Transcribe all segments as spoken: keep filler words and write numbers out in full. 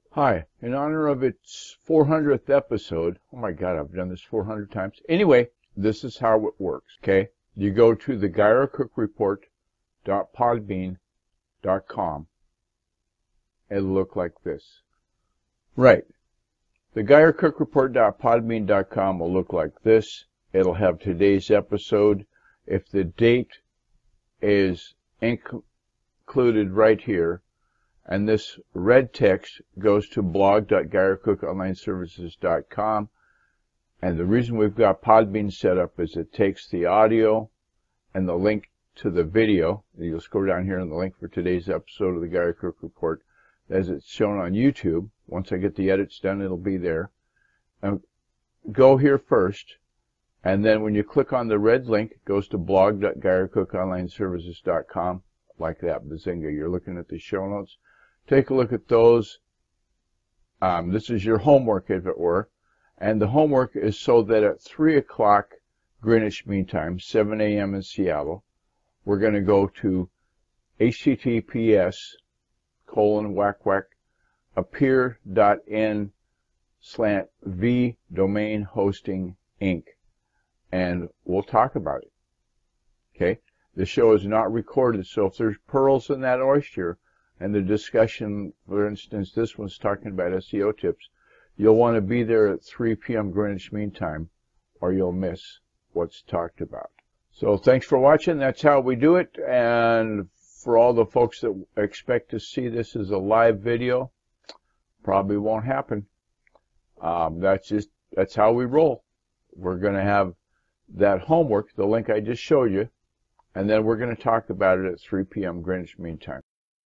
Hi, in honor of its four hundredth episode, oh my God, I've done this four hundred times. Anyway, this is how it works, okay? You go to the guy r cook report dot podbean dot com. It'll look like this. Right. The guy r cook report dot podbean dot com will look like this. It'll have today's episode. If the date is inc included right here, and this red text goes to blog dot guy r cook online services dot com. And the reason we've got Podbean set up is it takes the audio and the link to the video. You'll scroll down here and the link for today's episode of the Guy R Cook Report as it's shown on YouTube. Once I get the edits done, it'll be there. And go here first, and then when you click on the red link, it goes to blog dot guy r cook online services dot com. Like that, bazinga. You're looking at the show notes. Take a look at those. Um, this is your homework, if it were. And the homework is so that at three o'clock Greenwich Mean Time, seven A M in Seattle, we're going to go to H T T P S colon whack whack appear dot n slant v domain hosting inc. And we'll talk about it. Okay? The show is not recorded, so if there's pearls in that oyster, and the discussion, for instance, this one's talking about S E O tips, you'll want to be there at three P M Greenwich Mean Time, or you'll miss what's talked about. So thanks for watching. That's how we do it. And for all the folks that expect to see this as a live video, probably won't happen. Um, that's just, that's how we roll. We're going to have that homework, the link I just showed you, and then we're going to talk about it at three P M Greenwich Mean Time.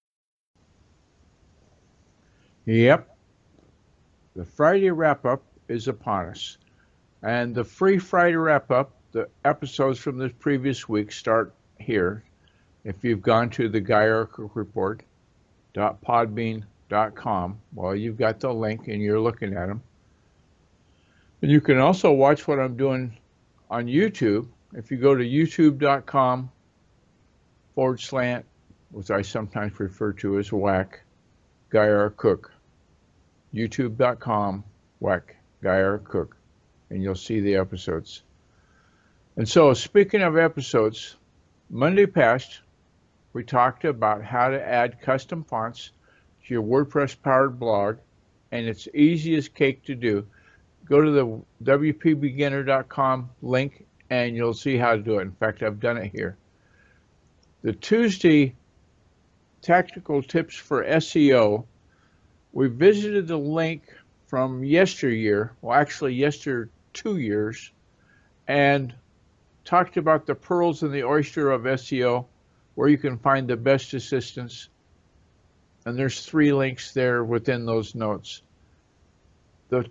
Yep. The Friday wrap-up is upon us. And the free Friday wrap-up, the episodes from this previous week start here. If you've gone to the guy r cook report dot podbean dot com, well, you've got the link and you're looking at them. And you can also watch what I'm doing on YouTube. If you go to youtube dot com forward slant, which I sometimes refer to as whack, Guy R. Cook, youtube dot com, whack, Guy R. Cook, and you'll see the episodes. And so, speaking of episodes, Monday past, we talked about how to add custom fonts to your WordPress-powered blog, and it's easy as cake to do. Go to the w p beginner dot com link, and you'll see how to do it. In fact, I've done it here. The Tuesday Tactical Tips for S E O, we visited the link from yesteryear, well actually yester two years, and talked about the pearls in the oyster of S E O, where you can find the best assistance. And there's three links there within those notes. The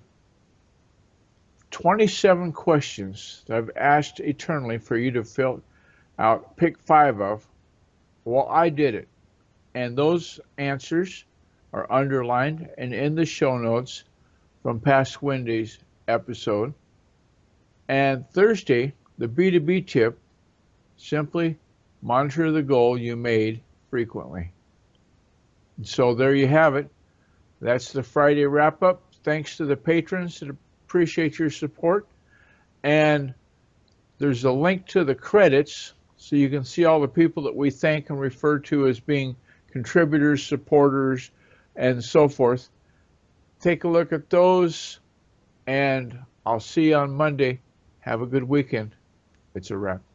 twenty-seven questions that I've asked eternally for you to fill out, pick five of, well, I did it. And those answers are underlined and in the show notes from past Wednesday's episode. And Thursday, the B two B tip, simply monitor the goal you made frequently. And so there you have it. That's the Friday wrap-up. Thanks to the patrons that appreciate your support. And there's a link to the credits so you can see all the people that we thank and refer to as being contributors, supporters, and so forth. Take a look at those, and I'll see you on Monday. Have a good weekend. It's a wrap.